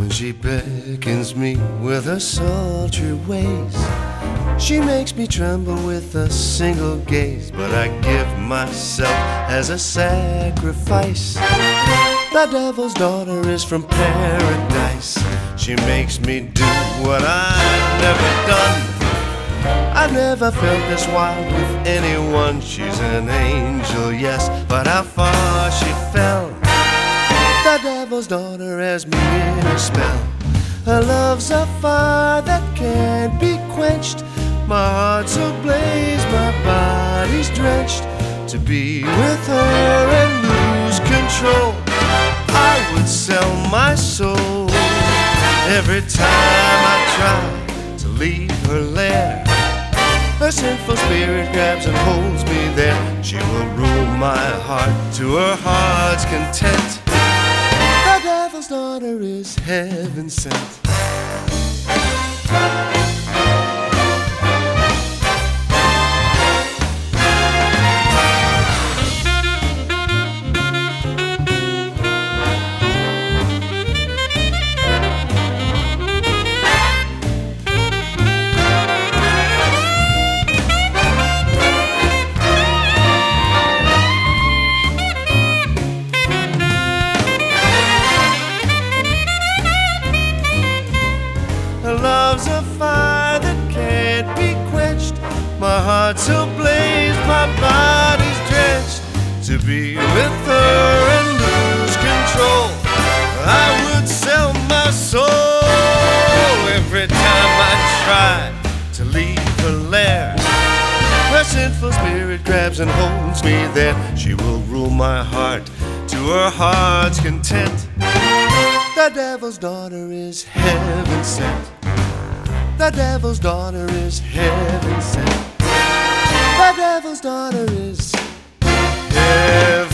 When she beckons me with her sultry ways, she makes me tremble with a single gaze. But I give myself as a sacrifice. The devil's daughter is from paradise. She makes me do what I've never done. I've never felt this wild with anyone. She's an angel, yes, but how far she fell. The devil's daughter has me in her spell. Her love's a fire that can't be quenched. My heart's ablaze, my body's drenched. To be with her and lose control, I would sell my soul. Every time I try to leave her lair, her sinful spirit grabs and holds me there. She will rule my heart to her heart's content. The devil's daughter is heaven sent. Love's a fire that can't be quenched. My heart's ablaze, my body's drenched. To be with her and lose control, I would sell my soul. Every time I try to leave her lair, her sinful spirit grabs and holds me there. She will rule my heart to her heart's content. The devil's daughter is heaven sent. The devil's daughter is heaven sent. The devil's daughter is heaven